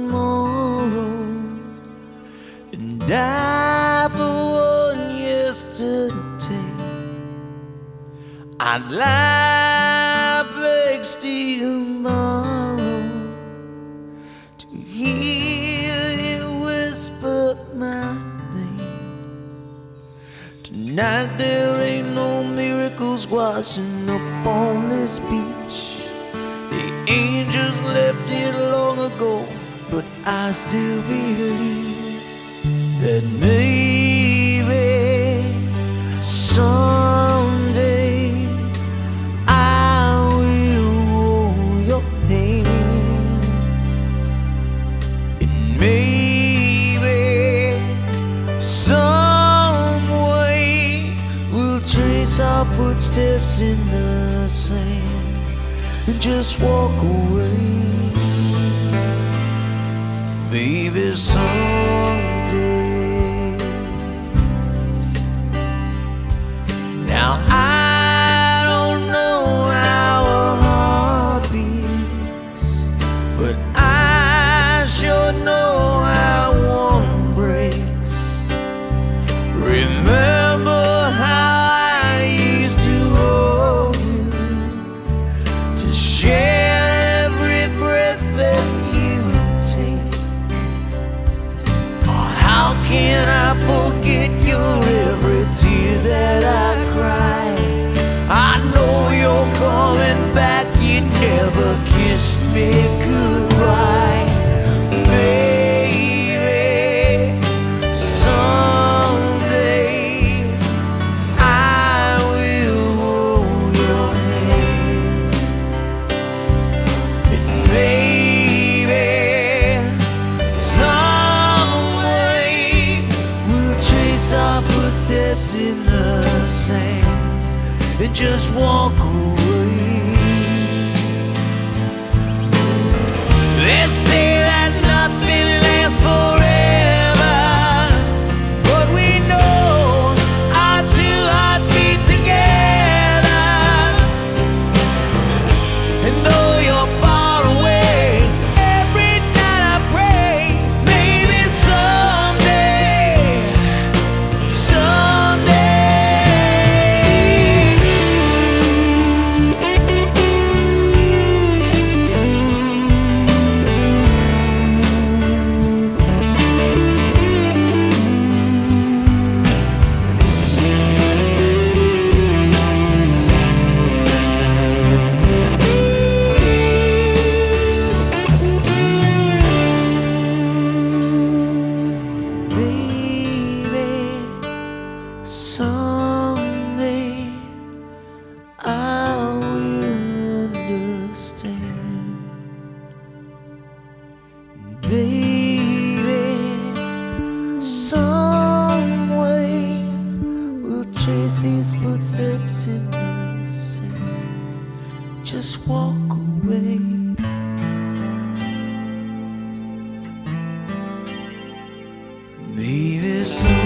tomorrow and die for one yesterday. I'd lie back still tomorrow to hear you whisper my name. Tonight there ain't no miracles washing up on this beach. The angels left it long ago, but I still believe that maybe someday I will hold your hand, and maybe some way we'll trace our footsteps in the sand and just walk away. Baby, someday. Now I don't know how a heart beats, but I sure know how one breaks. Remember how I used to hold you, to share every breath that you take. Oh, how can I forget your every tear that I cry? I know you're coming back, you never kissed me goodbye. Baby, someday I will hold your hand, and maybe some way we'll trace our footsteps in the sand and just walk away. They say that nothing lasts forever, but we know our two hearts beat together. And though you're far away, every night I pray, maybe someday, someday. Someday I will understand. Baby, some way we'll trace these footsteps in the sand. Just walk away. Maybe some